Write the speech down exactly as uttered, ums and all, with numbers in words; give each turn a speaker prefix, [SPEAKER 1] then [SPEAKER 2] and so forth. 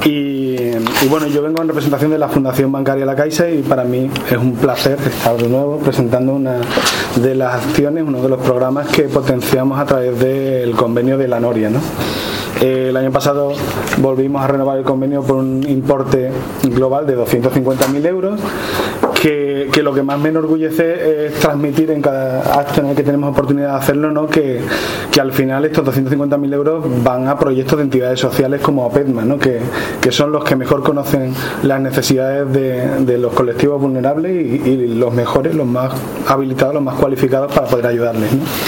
[SPEAKER 1] Y, y bueno, yo vengo en representación de la Fundación Bancaria La Caixa y para mí es un placer estar de nuevo presentando una de las acciones, uno de los programas que potenciamos a través del convenio de la Noria, ¿no? El año pasado volvimos a renovar el convenio por un importe global de doscientos cincuenta mil euros, que, que lo que más me enorgullece es transmitir en cada acto en el que tenemos oportunidad de hacerlo, ¿no? que, que al final estos doscientos cincuenta mil euros van a proyectos de entidades sociales como APEDMA, ¿no? que, que son los que mejor conocen las necesidades de, de los colectivos vulnerables y, y los mejores, los más habilitados, los más cualificados para poder ayudarles, ¿no?